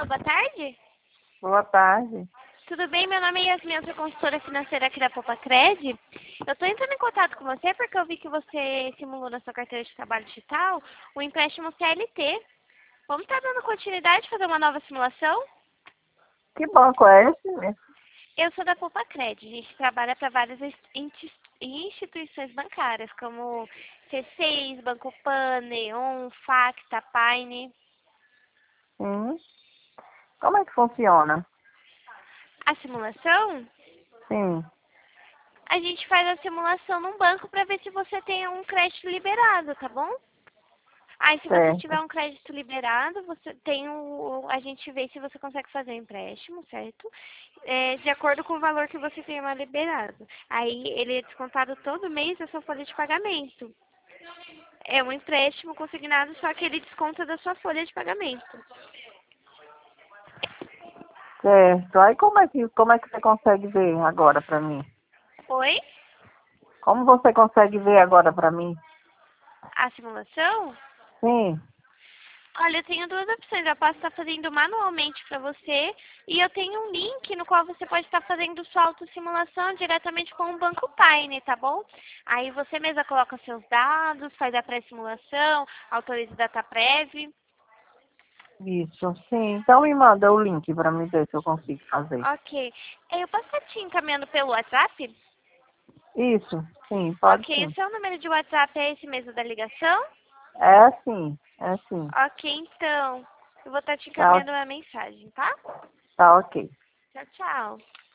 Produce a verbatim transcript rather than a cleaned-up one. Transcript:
boa tarde. Boa tarde. Tudo bem? Meu nome é Yasmin, eu sou consultora financeira aqui da Popacred. Eu estou entrando em contato com você porque eu vi que você simulou na sua carteira de trabalho digital o empréstimo C L T. Vamos estar dando continuidade, fazer uma nova simulação? Que banco é esse, né? Eu sou da Popacred. A gente trabalha para várias insti- instituições bancárias, como C seis, Banco Pan, Neon, Facta, Paine. Sim. Como é que funciona? A simulação? Sim. A gente faz a simulação num banco para ver se você tem um crédito liberado, tá bom? Aí, se você tiver Certo. um crédito liberado, você tem o, a gente vê se você consegue fazer o empréstimo, certo? É, de acordo com o valor que você tem lá liberado. Aí, ele é descontado todo mês da sua folha de pagamento. É um empréstimo consignado, só que ele desconta da sua folha de pagamento. Certo. Aí como é que, como é que você consegue ver agora pra mim? Oi? Como você consegue ver agora pra mim? A simulação? Sim. Olha, eu tenho duas opções. Eu posso estar fazendo manualmente para você e eu tenho um link no qual você pode estar fazendo sua autossimulação diretamente com o Banco Paine, tá bom? Aí você mesma coloca seus dados, faz a pré-simulação, autoriza o DataPrev. Isso. Sim. Então me manda o link pra mim ver se eu consigo fazer. Ok. Eu posso estar te encaminhando pelo WhatsApp? Isso. Sim, pode Ok. O sim. seu número de WhatsApp é esse mesmo da ligação? É sim. É sim. Ok, então. Eu vou estar te Tá, encaminhando uma mensagem, tá? tá ok. Tchau, tchau.